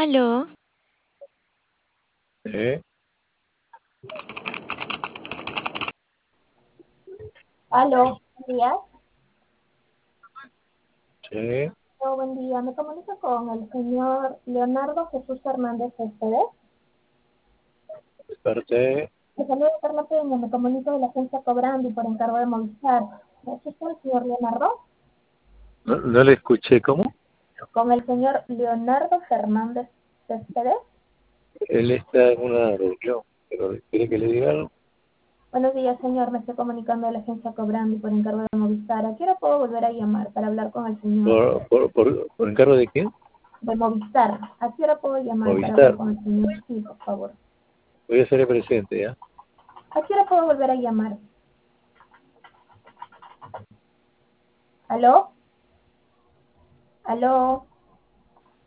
Aló, Sí, Aló, buenos días. sí, Aló, buen día. Me comunico con el señor Leonardo Jesús Hernández Céspedes. desperté. Le saludo Carla Peña. Me comunico de la agencia Cobrandi por encargo de Movistar. ¿Es usted el señor Leonardo? No le escuché, ¿cómo? Con el señor Leonardo Fernández Céspedes. Él está en una reunión, pero ¿quiere que le diga algo? Buenos días, señor. Me estoy comunicando de la agencia Cobrandi por encargo de Movistar. ¿A qué hora puedo volver a llamar para hablar con el señor ¿Por encargo de quién? de Movistar? ¿A qué hora puedo llamar para hablar Movistar. con el señor? Sí, por favor. Voy a ser presente, ¿ya? ¿A qué hora puedo volver a llamar? ¿Aló? ¿Aló?